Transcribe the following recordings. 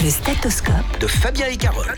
Le stéthoscope de Fabien et Carole.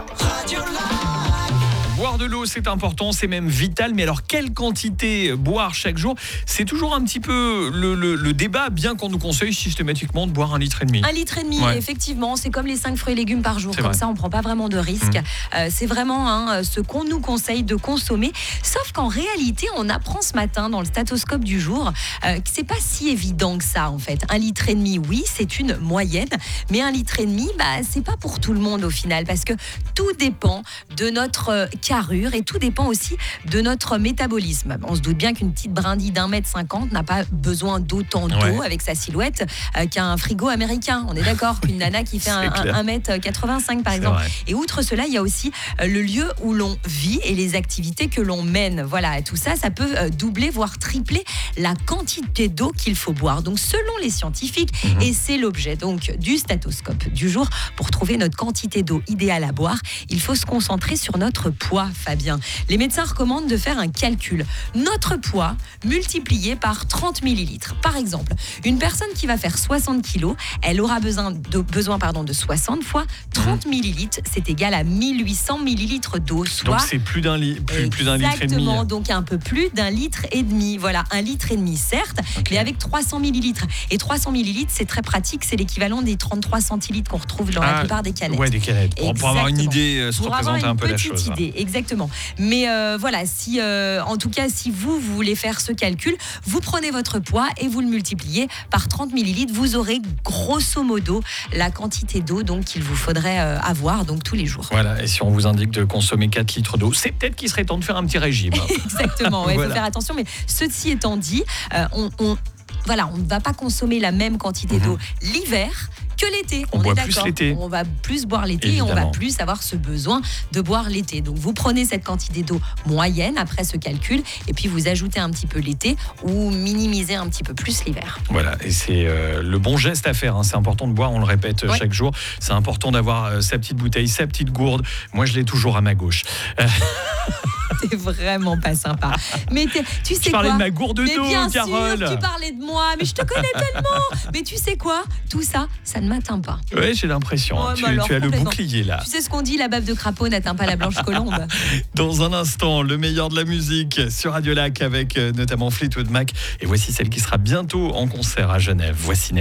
Boire de l'eau, c'est important, c'est même vital. Mais alors, quelle quantité boire chaque jour ? C'est toujours un petit peu le débat, bien qu'on nous conseille systématiquement de boire 1,5 litre. 1,5 litre, Ouais. effectivement, c'est comme les 5 fruits et légumes par jour. C'est Comme vrai. ça, on ne prend pas vraiment de risque. C'est vraiment ce qu'on nous conseille de consommer. Sauf qu'en réalité, on apprend ce matin dans le stéthoscope du jour que c'est pas si évident que ça, en fait. 1,5 litre, oui, c'est une moyenne. Mais 1,5 litre, c'est pas pour tout le monde au final. Parce que tout dépend de notre carrure et tout dépend aussi de notre métabolisme. On se doute bien qu'une petite brindille d'1,50 m n'a pas besoin d'autant d'eau avec sa silhouette qu'un frigo américain. On est d'accord qu'une nana qui fait 1,85 m par exemple. Vrai. Et outre cela, il y a aussi le lieu où l'on vit et les activités que l'on mène. Voilà, tout ça, ça peut doubler, voire tripler la quantité d'eau qu'il faut boire. Donc selon les scientifiques, et c'est l'objet donc du stéthoscope du jour, pour trouver notre quantité d'eau idéale à boire, il faut se concentrer sur notre poids, Fabien. Les médecins recommandent de faire un calcul. Notre poids multiplié par 30 millilitres. Par exemple, une personne qui va faire 60 kilos, elle aura besoin de 60 fois 30 millilitres. C'est égal à 1800 millilitres d'eau. Soit Donc c'est plus d'un litre et demi. Exactement, donc un peu plus d'1,5 litre. Voilà, 1,5 litre, certes, mais avec 300 millilitres. Et 300 millilitres, c'est très pratique, c'est l'équivalent des 33 centilitres qu'on retrouve dans la plupart des canettes. Ouais, des canettes. Pour avoir une idée, se représenter un peu la chose. Pour avoir une petite idée, exactement. Mais voilà, en tout cas, si vous voulez faire ce calcul, vous prenez votre poids et vous le multipliez par 30 millilitres. Vous aurez grosso modo la quantité d'eau donc qu'il vous faudrait avoir donc tous les jours. Voilà, et si on vous indique de consommer 4 litres d'eau, c'est peut-être qu'il serait temps de faire un petit régime. Exactement, il faut faire attention. Mais ceci étant dit, on ne va pas consommer la même quantité d'eau l'hiver que l'été. On boit plus l'été. On va plus boire l'été. Évidemment. Et on va plus avoir ce besoin de boire l'été. Donc vous prenez cette quantité d'eau moyenne après ce calcul et puis vous ajoutez un petit peu l'été ou minimisez un petit peu plus l'hiver. Voilà, et c'est le bon geste à faire. C'est important de boire, on le répète chaque jour. C'est important d'avoir sa petite bouteille, sa petite gourde. Moi, je l'ai toujours à ma gauche. T'es vraiment pas sympa. Mais tu sais je parlais quoi de ma gourde d'eau, bien Carole. sûr, tu parlais de moi, mais je te connais tellement. Mais tu sais quoi ? Tout ça, ça ne m'atteint pas. Oui, j'ai l'impression. Tu as le bouclier là. Tu sais ce qu'on dit, la bave de crapaud n'atteint pas la blanche colombe. Dans un instant, le meilleur de la musique sur Radio Lac avec notamment Fleetwood Mac. Et voici celle qui sera bientôt en concert à Genève. Voici